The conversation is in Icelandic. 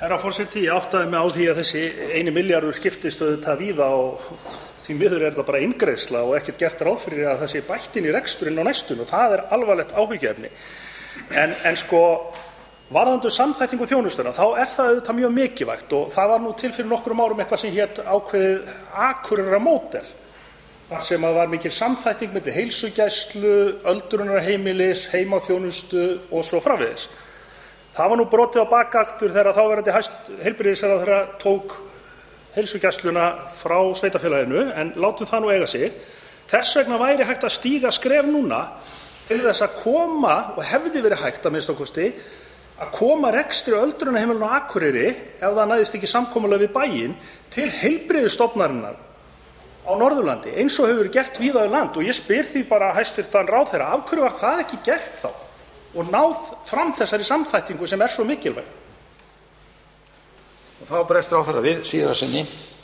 Herra forseti, ég áttaði mig á því að þessi 1 milljarður skiptist auðvitað víða og því miður þetta bara inngreiðsla og ekkert gert ráð fyrir að það sé bætt inn í reksturinn á næstunni og það alvarlegt áhyggjuefni. En sko, varðandi samþættingu þjónustunnar, þá það auðvitað mjög mikilvægt og það var nú til fyrir nokkrum árum eitthvað sem hét ákveðið Akureyrarmódel, þar sem var mikil samþætting milli heilsugæslu, öldrunarheimilis, heimaþjónustu og svo framvegis. Það var nú brotið á bakaktur þegar þáverandi heilbrigðisráðherra tók heilsugæsluna frá sveitarfélaginu, en látum það nú eiga sig. Þess vegna væri hægt að stíga skref núna til þess að koma, og hefði verið hægt að minnsta kosti, að koma rekstri öldrunarheimilinu á Akureyri, ef það næðist ekki samkomulag við bæinn, til heilbrigðisstofnunarinnar á Norðurlandi, eins og hefur verið gert víða um land. Og ég spyr því bara hæstvirtan ráðherra, af hverju var það ekki gert þá? Og náð fram þessari samþættingu sem svo mikilvæg. Og þá brestur ráðherra við síðara sinni.